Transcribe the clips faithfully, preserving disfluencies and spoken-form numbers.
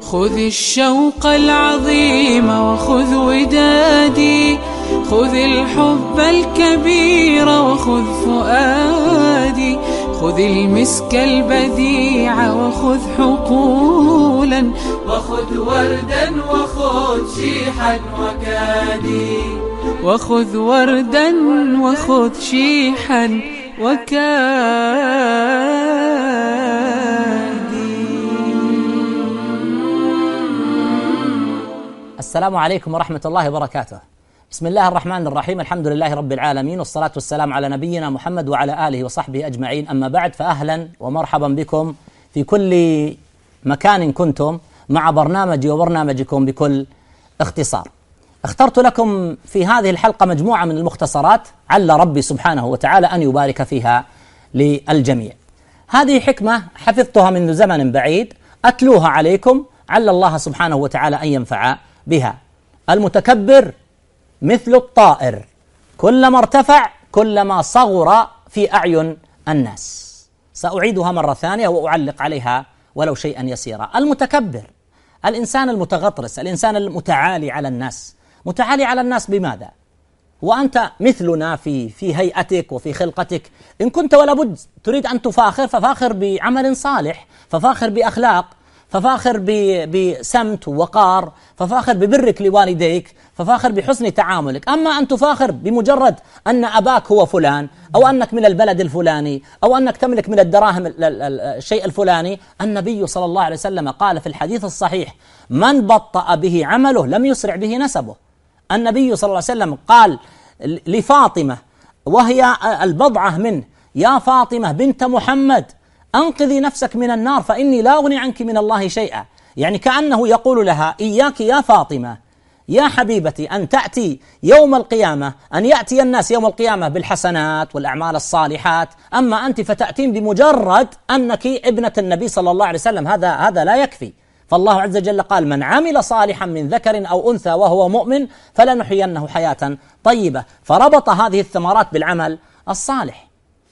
خذ الشوق العظيم وخذ ودادي، خذ الحب الكبير وخذ فؤادي، خذ المسك البديع وخذ حقولا، وخذ وردا وخذ شيحا وكادي، وخذ وردا وخذ شيحا وكادي. السلام عليكم ورحمة الله وبركاته. بسم الله الرحمن الرحيم، الحمد لله رب العالمين، والصلاة والسلام على نبينا محمد وعلى آله وصحبه أجمعين، أما بعد، فأهلا ومرحبا بكم في كل مكان كنتم مع برنامجي وبرنامجكم بكل اختصار. اخترت لكم في هذه الحلقة مجموعة من المختصرات عل ربي سبحانه وتعالى أن يبارك فيها للجميع. هذه حكمة حفظتها منذ زمن بعيد، أتلوها عليكم عل الله سبحانه وتعالى أن ينفع بها. المتكبر مثل الطائر، كلما ارتفع كلما صغر في أعين الناس. سأعيدها مرة ثانية وأعلق عليها ولو شيئا يسيرا. المتكبر، الإنسان المتغطرس، الإنسان المتعالي على الناس. متعالي على الناس بماذا؟ وأنت مثلنا في في هيئتك وفي خلقتك. إن كنت ولا بد تريد أن تفاخر، ففاخر بعمل صالح، ففاخر بأخلاق، ففاخر بسمت ووقار، ففاخر ببرك لوالديك، ففاخر بحسن تعاملك. أما أن تفاخر بمجرد أن أباك هو فلان، أو أنك من البلد الفلاني، أو أنك تملك من الدراهم الشيء الفلاني. النبي صلى الله عليه وسلم قال في الحديث الصحيح: من بطأ به عمله لم يسرع به نسبه. النبي صلى الله عليه وسلم قال لفاطمة وهي البضعة منه: يا فاطمة بنت محمد، أنقذي نفسك من النار فإني لا أغني عنك من الله شيئا. يعني كأنه يقول لها: إياك يا فاطمة يا حبيبتي أن تأتي يوم القيامة، أن يأتي الناس يوم القيامة بالحسنات والأعمال الصالحات، أما أنت فتأتين بمجرد أنك ابنة النبي صلى الله عليه وسلم. هذا هذا لا يكفي. فالله عز وجل قال: من عمل صالحا من ذكر أو أنثى وهو مؤمن فلنحيينه حياة طيبة. فربط هذه الثمرات بالعمل الصالح.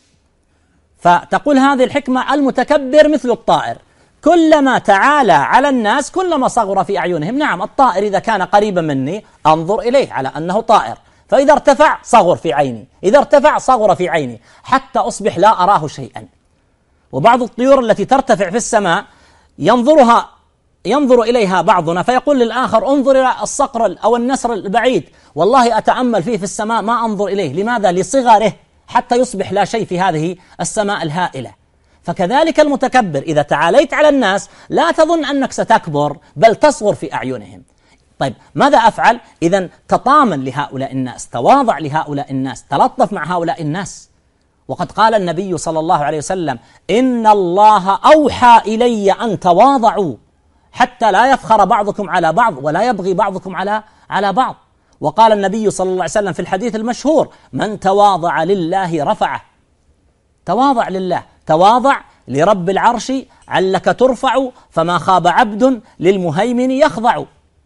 فتقول هذه الحكمة: المتكبر مثل الطائر، كلما تعالى على الناس كلما صغر في أعينهم. نعم، الطائر إذا كان قريبا مني أنظر إليه على أنه طائر، فإذا ارتفع صغر في عيني، إذا ارتفع صغر في عيني، حتى أصبح لا أراه شيئا. وبعض الطيور التي ترتفع في السماء ينظرها ينظر إليها بعضنا فيقول للآخر: انظر إلى الصقر أو النسر البعيد، والله أتأمل فيه في السماء ما أنظر إليه. لماذا؟ لصغره، حتى يصبح لا شيء في هذه السماء الهائلة. فكذلك المتكبر، إذا تعاليت على الناس لا تظن أنك ستكبر، بل تصغر في أعينهم. طيب، ماذا أفعل؟ إذن تطامن لهؤلاء الناس، تواضع لهؤلاء الناس، تلطف مع هؤلاء الناس. وقد قال النبي صلى الله عليه وسلم: إن الله أوحى إلي أن تواضعوا حتى لا يفخر بعضكم على بعض ولا يبغي بعضكم على على بعض. وقال النبي صلى الله عليه وسلم في الحديث المشهور: من تواضع لله رفعه. تواضع لله، تواضع لرب العرش علك ترفع، فما خاب عبد للمهيمن يخضع.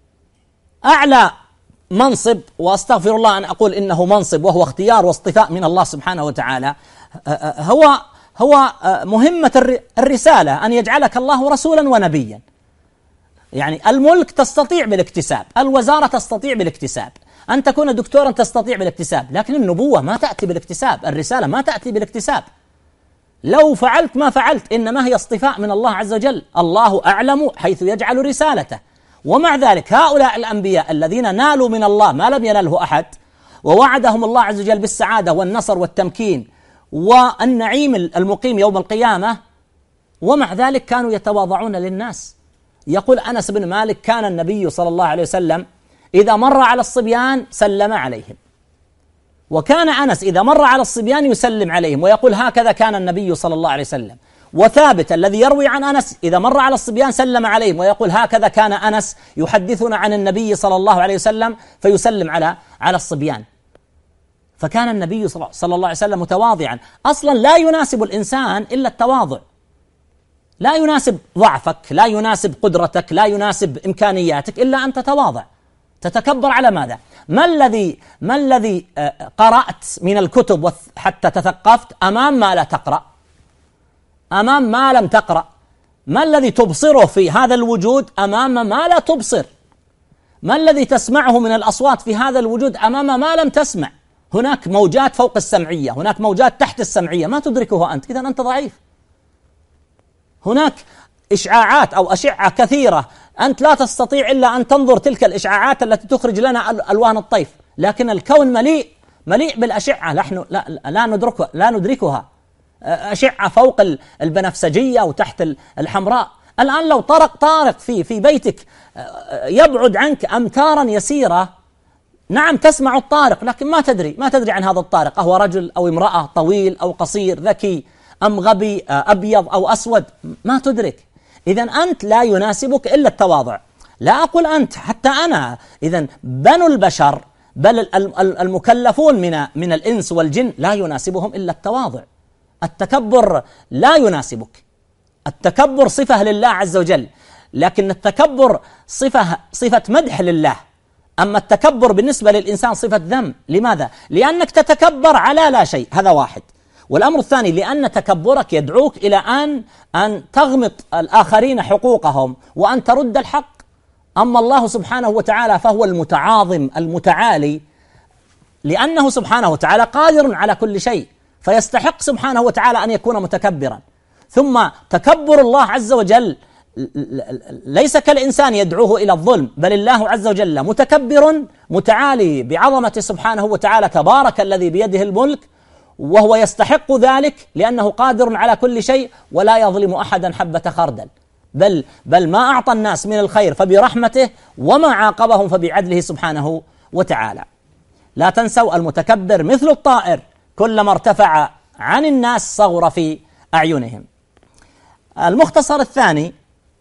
أعلى منصب، وأستغفر الله أن أقول إنه منصب وهو اختيار واصطفاء من الله سبحانه وتعالى، هو هو مهمة الرسالة، أن يجعلك الله رسولا ونبيا. يعني الملك تستطيع بالاكتساب، الوزارة تستطيع بالاكتساب، أن تكون دكتورا تستطيع بالاكتساب، لكن النبوة ما تأتي بالاكتساب، الرسالة ما تأتي بالاكتساب. لو فعلت ما فعلت، إنما هي اصطفاء من الله عز وجل. الله أعلم حيث يجعل رسالته. ومع ذلك هؤلاء الأنبياء الذين نالوا من الله ما لم ينله أحد، ووعدهم الله عز وجل بالسعادة والنصر والتمكين والنعيم المقيم يوم القيامة، ومع ذلك كانوا يتواضعون للناس. يقول أنس بن مالك: كان النبي صلى الله عليه وسلم إذا مر على الصبيان سلم عليهم، وكان أنس إذا مر على الصبيان يسلم عليهم، ويقول: هكذا كان النبي صلى الله عليه وسلم. وثابت الذي يروي عن أنس إذا مر على الصبيان سلم عليهم، ويقول: هكذا كان أنس يحدثنا عن النبي صلى الله عليه وسلم فيسلم على على الصبيان. فكان النبي صلى الله عليه وسلم متواضعا. أصلا لا يناسب الإنسان إلا التواضع، لا يناسب ضعفك، لا يناسب قدرتك، لا يناسب إمكانياتك، إلا أن تتواضع. تتكبر على ماذا؟ ما الذي ما الذي قرأت من الكتب حتى تثقفت أمام ما لا تقرأ، أمام ما لم تقرأ؟ ما الذي تبصره في هذا الوجود أمام ما لا تبصر؟ ما الذي تسمعه من الأصوات في هذا الوجود أمام ما لم تسمع؟ هناك موجات فوق السمعية، هناك موجات تحت السمعية ما تدركها أنت، إذن أنت ضعيف. هناك إشعاعات أو أشعة كثيرة أنت لا تستطيع إلا أن تنظر تلك الإشعاعات التي تخرج لنا ألوان الطيف، لكن الكون مليء مليء بالأشعة نحن لا, لا ندركها لا ندركها أشعة فوق البنفسجية وتحت الحمراء. الآن لو طرق طارق في في بيتك يبعد عنك أمتارا يسيرة، نعم تسمع الطارق لكن ما تدري ما تدري عن هذا الطارق، أهو رجل أو امرأة، طويل أو قصير، ذكي أم غبي، أبيض أو أسود، ما تدرك. إذن أنت لا يناسبك إلا التواضع. لا أقول أنت، حتى أنا. إذن بنو البشر بل المكلفون من من الإنس والجن لا يناسبهم إلا التواضع. التكبر لا يناسبك. التكبر صفة لله عز وجل، لكن التكبر صفة صفة مدح لله. أما التكبر بالنسبة للإنسان صفة ذم. لماذا؟ لأنك تتكبر على لا شيء، هذا واحد. والأمر الثاني لأن تكبرك يدعوك إلى أن أن تغمط الآخرين حقوقهم وأن ترد الحق. أما الله سبحانه وتعالى فهو المتعاظم المتعالي، لأنه سبحانه وتعالى قادر على كل شيء، فيستحق سبحانه وتعالى أن يكون متكبرا. ثم تكبر الله عز وجل ليس كالإنسان يدعوه إلى الظلم، بل الله عز وجل متكبر متعالي بعظمته سبحانه وتعالى، تبارك الذي بيده الملك، وهو يستحق ذلك لأنه قادر على كل شيء ولا يظلم أحدا حبة خردل، بل بل ما أعطى الناس من الخير فبرحمته، وما عاقبهم فبعدله سبحانه وتعالى. لا تنسوا المتكبر مثل الطائر، كلما ارتفع عن الناس صغر في أعينهم. المختصر الثاني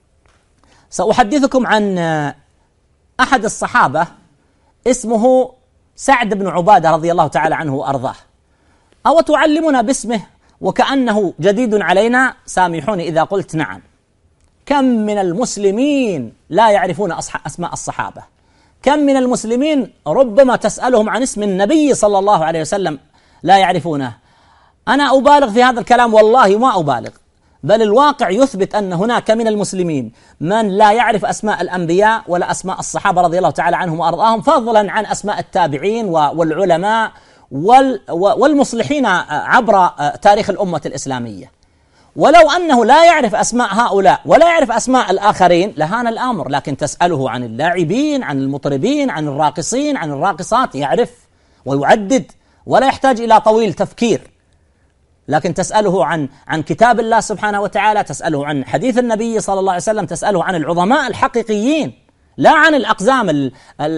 سأحدثكم عن أحد الصحابة اسمه سعد بن عبادة رضي الله تعالى عنه وأرضاه. أو تعلمنا باسمه وكأنه جديد علينا؟ سامحوني إذا قلت نعم. كم من المسلمين لا يعرفون أسماء الصحابة؟ كم من المسلمين ربما تسألهم عن اسم النبي صلى الله عليه وسلم لا يعرفونه؟ أنا أبالغ في هذا الكلام؟ والله ما أبالغ، بل الواقع يثبت أن هناك من المسلمين من لا يعرف أسماء الأنبياء ولا أسماء الصحابة رضي الله تعالى عنهم وأرضاهم، فضلا عن أسماء التابعين والعلماء والمصلحين عبر تاريخ الأمة الإسلامية. ولو أنه لا يعرف أسماء هؤلاء ولا يعرف أسماء الآخرين لهان الأمر، لكن تسأله عن اللاعبين، عن المطربين، عن الراقصين، عن الراقصات، يعرف ويعدد ولا يحتاج إلى طويل تفكير. لكن تسأله عن عن كتاب الله سبحانه وتعالى، تسأله عن حديث النبي صلى الله عليه وسلم، تسأله عن العظماء الحقيقيين لا عن الأقزام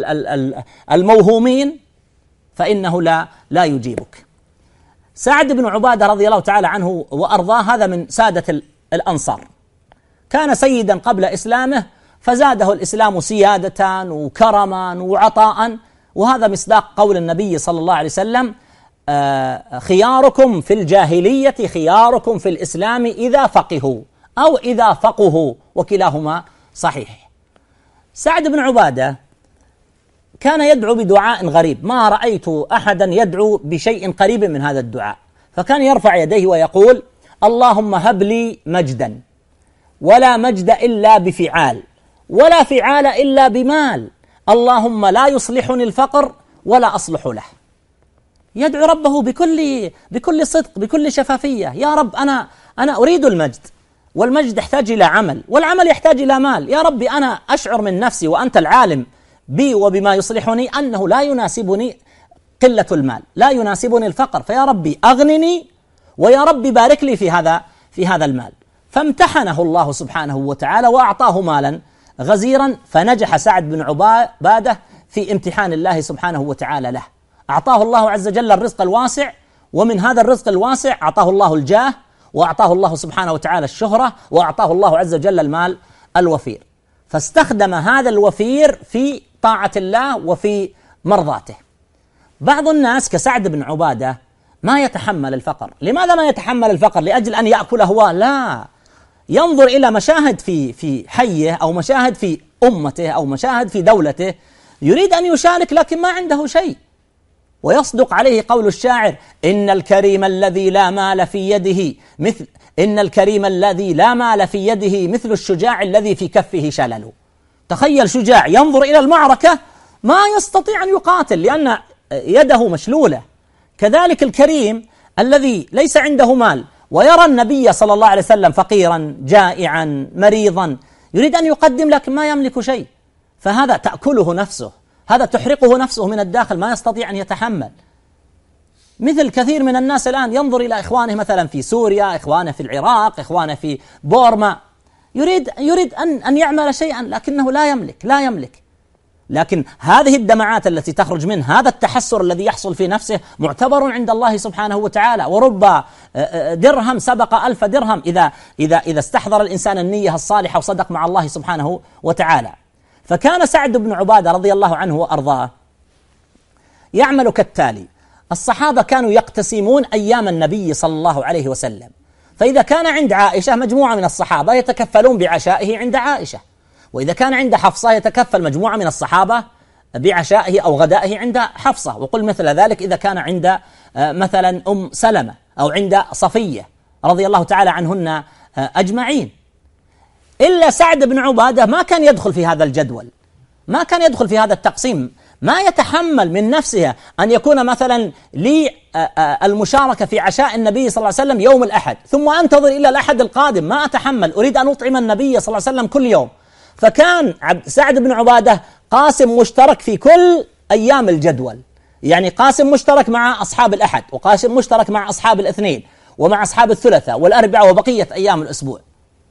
الموهومين، فإنه لا لا يجيبك. سعد بن عبادة رضي الله تعالى عنه وأرضاه هذا من سادة الأنصار، كان سيدا قبل إسلامه، فزاده الإسلام سيادة وكرما وعطاء، وهذا مصداق قول النبي صلى الله عليه وسلم: خياركم في الجاهلية خياركم في الإسلام إذا فقهوا أو إذا فقهوا، وكلاهما صحيح. سعد بن عبادة كان يدعو بدعاء غريب، ما رأيت أحدا يدعو بشيء قريب من هذا الدعاء. فكان يرفع يديه ويقول: اللهم هب لي مجدا، ولا مجد إلا بفعال، ولا فعال إلا بمال، اللهم لا يصلحني الفقر ولا أصلح له. يدعو ربه بكل بكل صدق، بكل شفافية: يا رب أنا أنا أريد المجد، والمجد يحتاج إلى عمل، والعمل يحتاج إلى مال. يا ربي أنا أشعر من نفسي وأنت العالم بي وبما يصلحني أنه لا يناسبني قلة المال، لا يناسبني الفقر، فيا ربي أغنني، ويا ربي بارك لي في هذا في هذا المال. فامتحنه الله سبحانه وتعالى وأعطاه مالا غزيرا، فنجح سعد بن عبادة في امتحان الله سبحانه وتعالى له. أعطاه الله عز وجل الرزق الواسع، ومن هذا الرزق الواسع أعطاه الله الجاه، وأعطاه الله سبحانه وتعالى الشهرة، وأعطاه الله عز وجل المال الوفير، فاستخدم هذا الوفير في طاعة الله وفي مرضاته. بعض الناس كسعد بن عبادة ما يتحمل الفقر. لماذا ما يتحمل الفقر؟ لأجل أن يأكل هو؟ لا، ينظر إلى مشاهد في في حيه أو مشاهد في أمته أو مشاهد في دولته، يريد أن يشارك لكن ما عنده شيء. ويصدق عليه قول الشاعر: إن الكريم الذي لا مال في يده مثل إن الكريم الذي لا مال في يده مثل الشجاع الذي في كفه شلل. تخيل شجاع ينظر إلى المعركة ما يستطيع أن يقاتل لأن يده مشلولة. كذلك الكريم الذي ليس عنده مال ويرى النبي صلى الله عليه وسلم فقيرا جائعا مريضا يريد أن يقدم لكن ما يملك شيء، فهذا تأكله نفسه، هذا تحرقه نفسه من الداخل، ما يستطيع أن يتحمل. مثل كثير من الناس الآن ينظر إلى إخوانه مثلا في سوريا، إخوانه في العراق، إخوانه في بورما، يريد يريد أن أن يعمل شيئا لكنه لا يملك لا يملك. لكن هذه الدمعات التي تخرج منه، هذا التحسر الذي يحصل في نفسه معتبر عند الله سبحانه وتعالى. ورب درهم سبق ألف درهم إذا إذا إذا استحضر الإنسان النية الصالحة وصدق مع الله سبحانه وتعالى. فكان سعد بن عبادة رضي الله عنه وأرضاه يعمل كالتالي: الصحابة كانوا يقتسمون أيام النبي صلى الله عليه وسلم، فإذا كان عند عائشة مجموعة من الصحابة يتكفلون بعشائه عند عائشة، وإذا كان عند حفصة يتكفل مجموعة من الصحابة بعشائه أو غدائه عند حفصة، وقل مثل ذلك إذا كان عند مثلا أم سلمة أو عند صفية رضي الله تعالى عنهن أجمعين. إلا سعد بن عبادة ما كان يدخل في هذا الجدول، ما كان يدخل في هذا التقسيم، ما يتحمل من نفسه أن يكون مثلا لي المشاركة في عشاء النبي صلى الله عليه وسلم يوم الأحد ثم أنتظر إلى الأحد القادم، ما أتحمل، أريد أن أطعم النبي صلى الله عليه وسلم كل يوم. فكان سعد بن عبادة قاسم مشترك في كل أيام الجدول، يعني قاسم مشترك مع أصحاب الأحد، وقاسم مشترك مع أصحاب الاثنين، ومع أصحاب الثلاثاء والأربعاء وبقية أيام الأسبوع.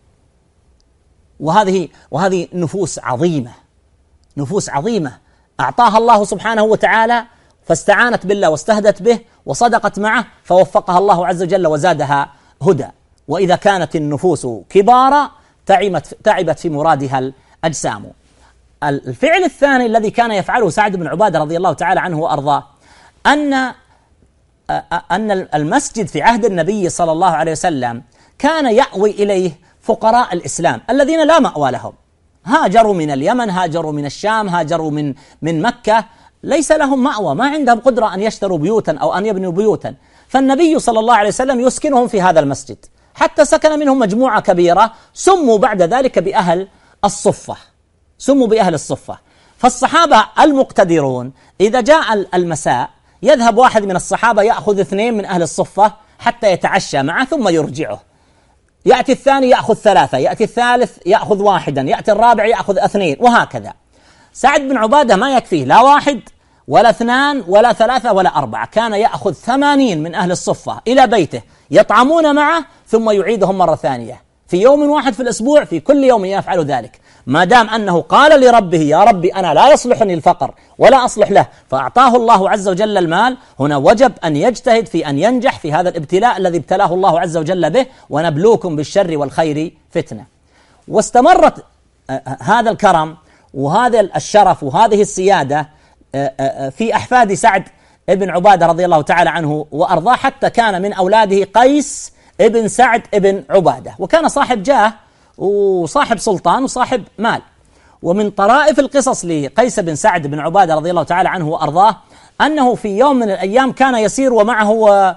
وهذه وهذه نفوس عظيمة، نفوس عظيمة أعطاها الله سبحانه وتعالى، فاستعانت بالله واستهدت به وصدقت معه فوفقها الله عز وجل وزادها هدى. وإذا كانت النفوس كبارا تعبت تعبت في مرادها الأجسام. الفعل الثاني الذي كان يفعله سعد بن عبادة رضي الله تعالى عنه وأرضاه أن أن المسجد في عهد النبي صلى الله عليه وسلم كان يأوي إليه فقراء الإسلام الذين لا مأوى لهم، هاجروا من اليمن، هاجروا من الشام، هاجروا من من مكة، ليس لهم مأوى، ما عندهم قدرة أن يشتروا بيوتا أو أن يبنوا بيوتا، فالنبي صلى الله عليه وسلم يسكنهم في هذا المسجد، حتى سكن منهم مجموعة كبيرة سموا بعد ذلك بأهل الصفة، سموا بأهل الصفة. فالصحابة المقتدرون إذا جاء المساء يذهب واحد من الصحابة يأخذ اثنين من أهل الصفة حتى يتعشى معه ثم يرجعه، يأتي الثاني يأخذ ثلاثة، يأتي الثالث يأخذ واحدا، يأتي الرابع يأخذ اثنين، وهكذا. سعد بن عبادة ما يكفيه لا واحد ولا اثنان ولا ثلاثة ولا أربعة، كان يأخذ ثمانين من أهل الصفة إلى بيته يطعمون معه ثم يعيدهم مرة ثانية في يوم واحد في الأسبوع، في كل يوم يفعل ذلك، ما دام أنه قال لربه: يا ربي أنا لا يصلحني الفقر ولا أصلح له، فأعطاه الله عز وجل المال. هنا وجب أن يجتهد في أن ينجح في هذا الابتلاء الذي ابتلاه الله عز وجل به، ونبلوكم بالشر والخير فتنة. واستمرت هذا الكرم وهذا الشرف وهذه السيادة في أحفاد سعد ابن عبادة رضي الله تعالى عنه وأرضاه، حتى كان من أولاده قيس ابن سعد ابن عبادة، وكان صاحب جاه وصاحب سلطان وصاحب مال. ومن طرائف القصص لقيس بن سعد بن عبادة رضي الله تعالى عنه وأرضاه أنه في يوم من الأيام كان يسير ومعه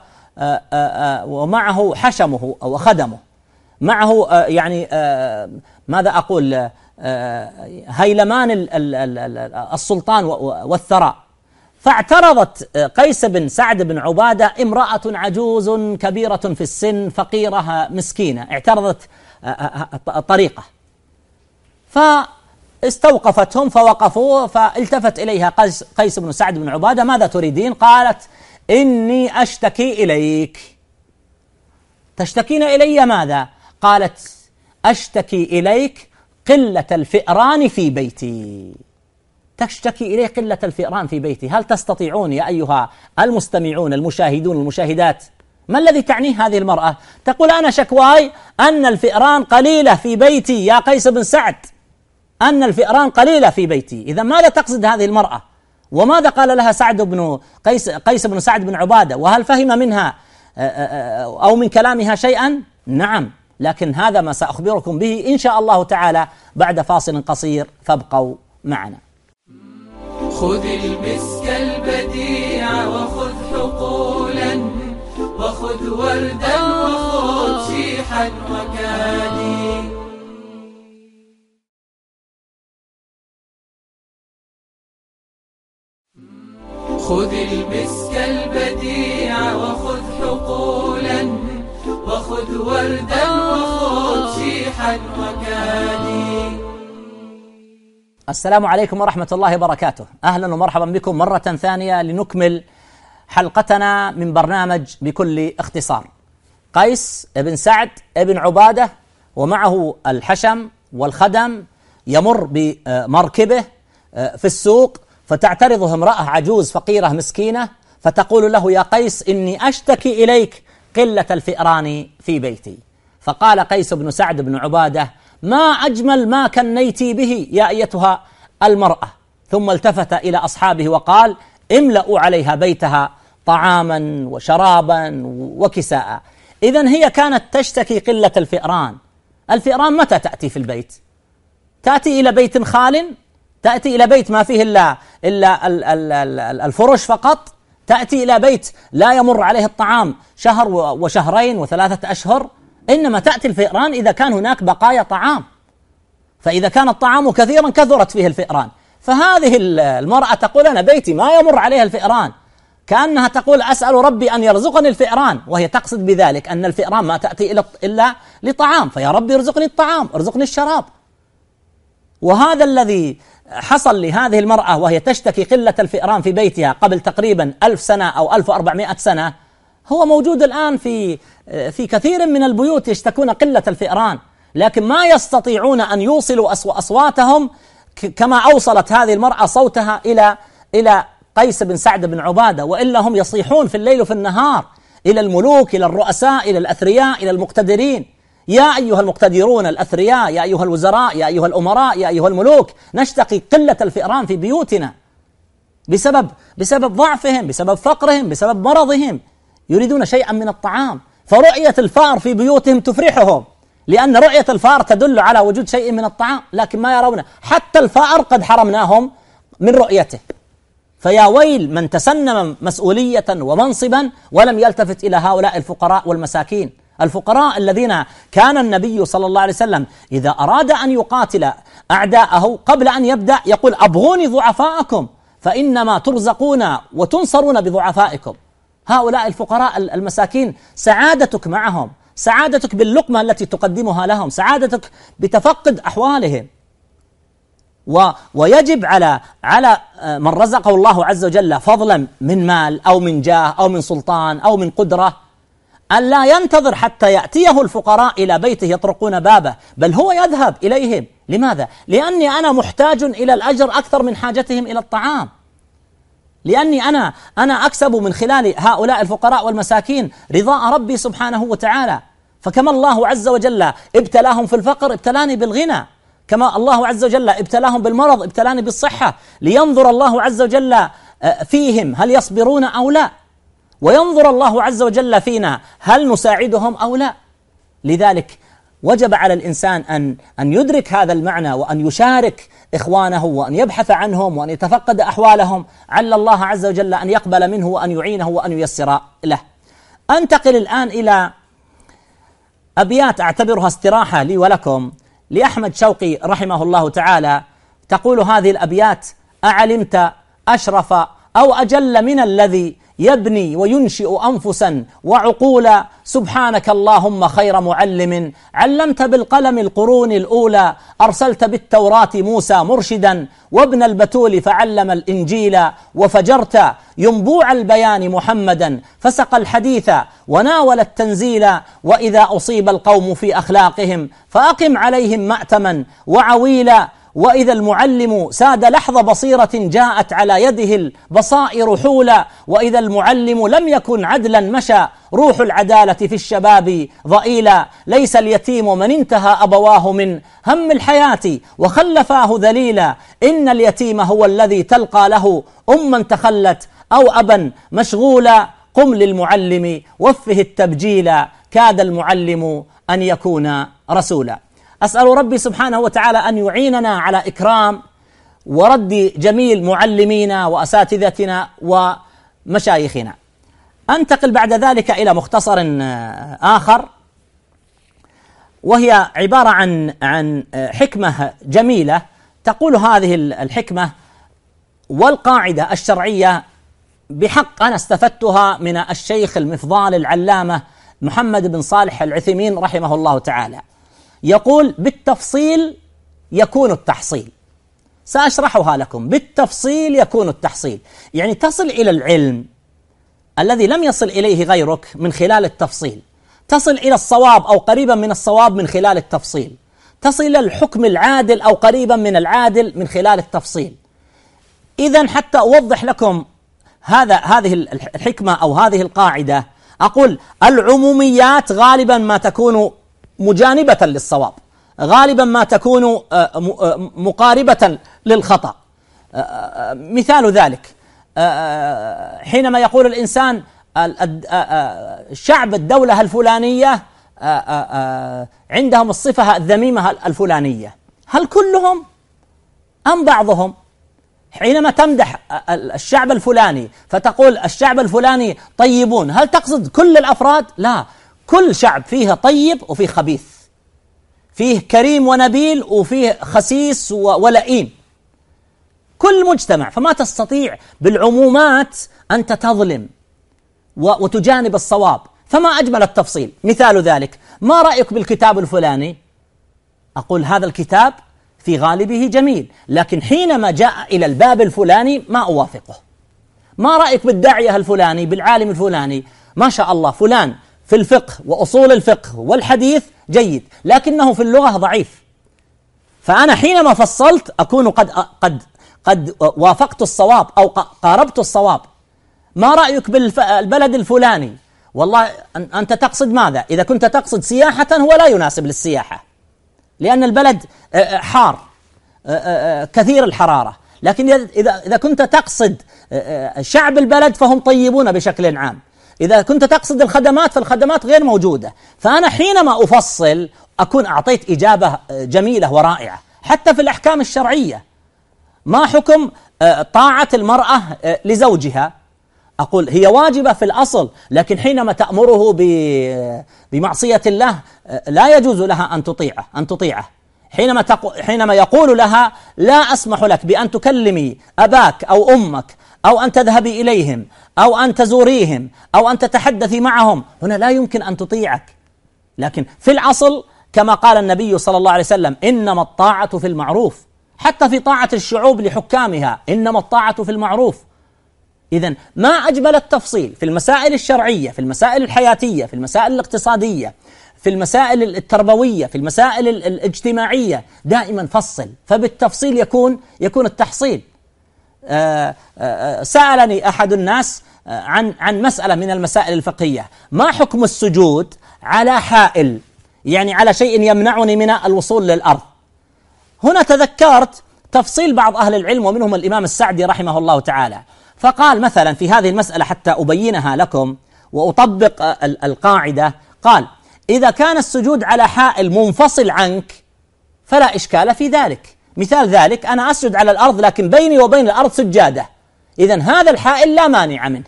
ومعه حشمه أو خدمه، معه يعني ماذا أقول هيلمان السلطان والثراء. فاعترضت قيس بن سعد بن عبادة امرأة عجوز كبيرة في السن فقيرة مسكينة، اعترضت طريقة، فاستوقفتهم فوقفوا، فالتفت إليها قيس, قيس بن سعد بن عبادة: ماذا تريدين؟ قالت: إني أشتكي إليك. تشتكين إلي ماذا؟ قالت: أشتكي إليك قلة الفئران في بيتي. تشتكي إليه قلة الفئران في بيتي. هل تستطيعون يا أيها المستمعون المشاهدون المشاهدات ما الذي تعنيه هذه المرأة؟ تقول: أنا شكواي أن الفئران قليلة في بيتي يا قيس بن سعد، أن الفئران قليلة في بيتي. إذا ماذا تقصد هذه المرأة؟ وماذا قال لها سعد بن قيس قيس بن سعد بن عبادة؟ وهل فهم منها أو من كلامها شيئا؟ نعم، لكن هذا ما سأخبركم به إن شاء الله تعالى بعد فاصل قصير، فابقوا معنا. خذ المسك البديع وخذ حقولا وخذ وخذ وردا وخذ شيحا وكادي. خذ المسك البديع وخذ حقولا وخذ وردا وخذ شيحا وكادي. السلام عليكم ورحمة الله وبركاته. أهلا ومرحبا بكم مرة ثانية لنكمل حلقتنا من برنامج بكل اختصار. قيس بن سعد بن عبادة ومعه الحشم والخدم يمر بمركبه في السوق، فتعترضه امرأة عجوز فقيرة مسكينة فتقول له: يا قيس إني أشتكي إليك قلة الفئران في بيتي. فقال قيس بن سعد بن عبادة: ما أجمل ما كنيتي به يا أيتها المرأة. ثم التفت إلى أصحابه وقال: املأوا عليها بيتها طعاما وشرابا وكساء. إذن هي كانت تشتكي قلة الفئران. الفئران متى تأتي في البيت؟ تأتي إلى بيت خال، تأتي إلى بيت ما فيه إلا, إلا الفرش فقط، تأتي إلى بيت لا يمر عليه الطعام شهر وشهرين وثلاثة أشهر، إنما تأتي الفئران إذا كان هناك بقايا طعام، فإذا كان الطعام كثيرا كثرت فيه الفئران. فهذه المرأة تقول: أنا بيتي ما يمر عليها الفئران، كأنها تقول: أسأل ربي أن يرزقني الفئران، وهي تقصد بذلك أن الفئران ما تأتي إلا لطعام، فيا ربي ارزقني الطعام، ارزقني الشراب. وهذا الذي حصل لهذه المرأة وهي تشتكي قلة الفئران في بيتها قبل تقريبا ألف سنة أو ألف وأربعمائة سنة، هو موجود الآن في في كثير من البيوت يشتكون قلة الفئران، لكن ما يستطيعون أن يوصلوا أصواتهم كما أوصلت هذه المرأة صوتها إلى إلى قيس بن سعد بن عبادة، وإلا هم يصيحون في الليل وفي النهار إلى الملوك، إلى الرؤساء، إلى الأثرياء، إلى المقتدرين: يا أيها المقتدرون الأثرياء، يا أيها الوزراء، يا أيها الأمراء، يا أيها الملوك، نشتكي قلة الفئران في بيوتنا بسبب بسبب ضعفهم، بسبب فقرهم، بسبب مرضهم، يريدون شيئا من الطعام. فرؤية الفأر في بيوتهم تفرحهم، لأن رؤية الفأر تدل على وجود شيء من الطعام، لكن ما يرون حتى الفأر قد حرمناهم من رؤيته. فيا ويل من تسنم مسؤولية ومنصبا ولم يلتفت إلى هؤلاء الفقراء والمساكين، الفقراء الذين كان النبي صلى الله عليه وسلم إذا أراد أن يقاتل أعداءه قبل أن يبدأ يقول: أبغوني ضعفاءكم فإنما ترزقون وتنصرون بضعفائكم. هؤلاء الفقراء المساكين سعادتك معهم، سعادتك باللقمة التي تقدمها لهم، سعادتك بتفقد أحوالهم. و ويجب على على من رزقه الله عز وجل فضلا من مال أو من جاه أو من سلطان أو من قدرة أن لا ينتظر حتى يأتيه الفقراء إلى بيته يطرقون بابه، بل هو يذهب إليهم. لماذا؟ لأني أنا محتاج إلى الأجر أكثر من حاجتهم إلى الطعام، لأني أنا أنا أكسب من خلال هؤلاء الفقراء والمساكين رضاء ربي سبحانه وتعالى. فكما الله عز وجل ابتلاهم في الفقر ابتلاني بالغنى، كما الله عز وجل ابتلاهم بالمرض ابتلاني بالصحة، لينظر الله عز وجل فيهم هل يصبرون أو لا، وينظر الله عز وجل فينا هل نساعدهم أو لا. لذلك وجب على الإنسان أن أن يدرك هذا المعنى، وأن يشارك إخوانه، وأن يبحث عنهم، وأن يتفقد أحوالهم، عل الله عز وجل أن يقبل منه وأن يعينه وأن ييسر له. أنتقل الآن إلى أبيات أعتبرها استراحة لي ولكم لأحمد شوقي رحمه الله تعالى. تقول هذه الأبيات: أعلمت أشرف أو أجل من الذي يبني وينشئ أنفسا وعقولا، سبحانك اللهم خير معلم، علمت بالقلم القرون الأولى، أرسلت بالتوراة موسى مرشدا، وابن البتول فعلم الإنجيل، وفجرت ينبوع البيان محمدا، فسق الحديث وناول التنزيل، وإذا أصيب القوم في أخلاقهم فأقم عليهم مأتما وعويلا، وإذا المعلم ساد لحظ بصيرة جاءت على يده البصائر حولا، وإذا المعلم لم يكن عدلا مشى روح العدالة في الشباب ضئيلا، ليس اليتيم من انتهى أبواه من هم الحياة وخلفاه ذليلا، إن اليتيم هو الذي تلقى له أما تخلت أو أبا مشغولا، قم للمعلم وفه التبجيلا، كاد المعلم أن يكون رسولا. أسأل ربي سبحانه وتعالى أن يعيننا على إكرام ورد جميل معلمينا وأساتذتنا ومشايخنا. أنتقل بعد ذلك إلى مختصر آخر، وهي عبارة عن عن حكمة جميلة. تقول هذه الحكمة: والقاعدة الشرعية بحق أنا استفدتها من الشيخ المفضال العلامة محمد بن صالح العثيمين رحمه الله تعالى. يقول: بالتفصيل يكون التحصيل. سأشرحها لكم. بالتفصيل يكون التحصيل، يعني تصل إلى العلم الذي لم يصل إليه غيرك من خلال التفصيل، تصل إلى الصواب أو قريبا من الصواب من خلال التفصيل، تصل إلى الحكم العادل أو قريبا من العادل من خلال التفصيل. إذن حتى أوضح لكم هذا هذه الحكمة أو هذه القاعدة، أقول: العموميات غالبا ما تكون مجانبة للصواب، غالبا ما تكون مقاربة للخطأ. مثال ذلك حينما يقول الإنسان شعب الدولة الفلانية عندهم الصفة الذميمة الفلانية، هل كلهم أم بعضهم؟ حينما تمدح الشعب الفلاني فتقول الشعب الفلاني طيبون، هل تقصد كل الأفراد؟ لا، كل شعب فيه طيب وفيه خبيث، فيه كريم ونبيل وفيه خسيس ولئيم، كل مجتمع. فما تستطيع بالعمومات أنت تظلم وتجانب الصواب، فما أجمل التفصيل. مثال ذلك: ما رأيك بالكتاب الفلاني؟ أقول: هذا الكتاب في غالبه جميل، لكن حينما جاء إلى الباب الفلاني ما أوافقه. ما رأيك بالداعية الفلاني، بالعالم الفلاني؟ ما شاء الله فلان في الفقه وأصول الفقه والحديث جيد، لكنه في اللغة ضعيف. فأنا حينما فصلت أكون قد قد قد وافقت الصواب أو قاربت الصواب. ما رأيك بالبلد الفلاني؟ والله أنت تقصد ماذا؟ إذا كنت تقصد سياحة هو لا يناسب للسياحة، لأن البلد حار كثير الحرارة. لكن إذا إذا كنت تقصد شعب البلد فهم طيبون بشكل عام. إذا كنت تقصد الخدمات فالخدمات غير موجودة. فأنا حينما أفصل أكون أعطيت إجابة جميلة ورائعة. حتى في الأحكام الشرعية، ما حكم طاعة المرأة لزوجها؟ أقول هي واجبة في الأصل، لكن حينما تأمره بمعصية الله لا يجوز لها أن تطيعه أن تطيعه. حينما حينما يقول لها لا أسمح لك بأن تكلمي أباك أو أمك أو أن تذهبي إليهم أو أن تزوريهم أو أن تتحدثي معهم، هنا لا يمكن أن تطيعك. لكن في الأصل كما قال النبي صلى الله عليه وسلم: إنما الطاعة في المعروف. حتى في طاعة الشعوب لحكامها إنما الطاعة في المعروف. إذن ما أجمل التفصيل في المسائل الشرعية، في المسائل الحياتية، في المسائل الاقتصادية، في المسائل التربوية، في المسائل الاجتماعية. دائما فصل، فبالتفصيل يكون يكون التحصيل. آآ آآ سألني أحد الناس عن عن مسألة من المسائل الفقهية: ما حكم السجود على حائل، يعني على شيء يمنعني من الوصول للأرض؟ هنا تذكرت تفصيل بعض أهل العلم ومنهم الإمام السعدي رحمه الله تعالى، فقال مثلا في هذه المسألة حتى أبينها لكم وأطبق القاعدة، قال: إذا كان السجود على حائل منفصل عنك فلا إشكال في ذلك. مثال ذلك: أنا أسجد على الأرض لكن بيني وبين الأرض سجادة، إذن هذا الحائل لا مانع منه.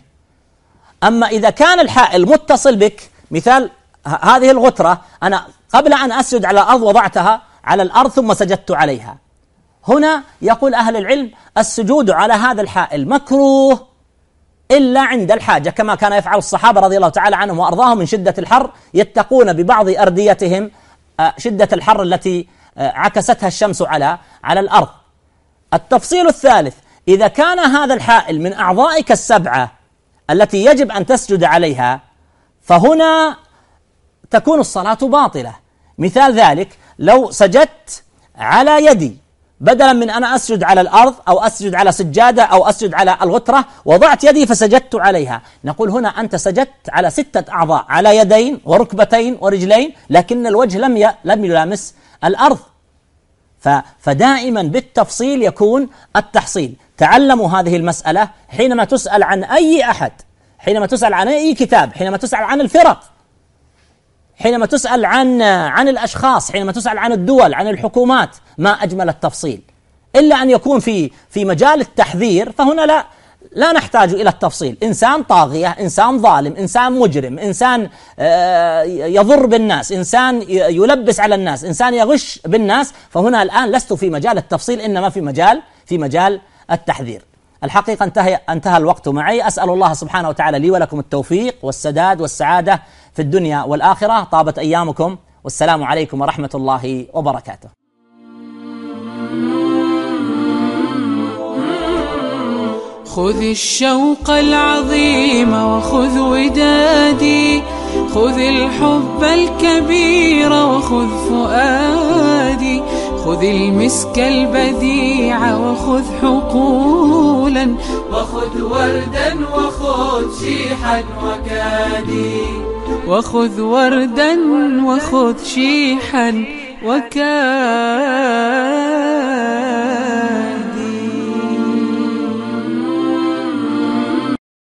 أما إذا كان الحائل متصل بك، مثال هذه الغترة، أنا قبل أن أسجد على الأرض وضعتها على الأرض ثم سجدت عليها، هنا يقول أهل العلم السجود على هذا الحائل مكروه إلا عند الحاجة، كما كان يفعل الصحابة رضي الله تعالى عنهم وأرضاهم من شدة الحر، يتقون ببعض أرديتهم شدة الحر التي عكستها الشمس على على الأرض. التفصيل الثالث: إذا كان هذا الحائل من أعضائك السبعة التي يجب أن تسجد عليها، فهنا تكون الصلاة باطلة. مثال ذلك: لو سجدت على يدي بدلا من أنا أسجد على الأرض أو أسجد على سجادة أو أسجد على الغترة، وضعت يدي فسجدت عليها، نقول هنا أنت سجدت على ستة أعضاء، على يدين وركبتين ورجلين، لكن الوجه لم لم يلامس الأرض. فدائما بالتفصيل يكون التحصيل. تعلموا هذه المسألة حينما تسأل عن أي أحد، حينما تسأل عن أي كتاب، حينما تسأل عن الفرق، حينما تسأل عن عن الأشخاص، حينما تسأل عن الدول، عن الحكومات. ما أجمل التفصيل، إلا أن يكون في في مجال التحذير، فهنا لا لا نحتاج إلى التفصيل، إنسان طاغية، إنسان ظالم، إنسان مجرم، إنسان يضر بالناس، إنسان يلبس على الناس، إنسان يغش بالناس، فهنا الآن لست في مجال التفصيل، إنما في مجال في مجال التحذير. الحقيقة انتهى انتهى الوقت معي. أسأل الله سبحانه وتعالى لي ولكم التوفيق والسداد والسعادة في الدنيا والآخرة. طابت أيامكم، والسلام عليكم ورحمة الله وبركاته. خذ الشوق العظيم وخذ ودادي، خذ الحب الكبير وخذ فؤادي، خذ المسك البديع وخذ حقولا، وخذ وردا وخذ شيحا وكادي، وخذ وردا وخذ شيحا وكادي.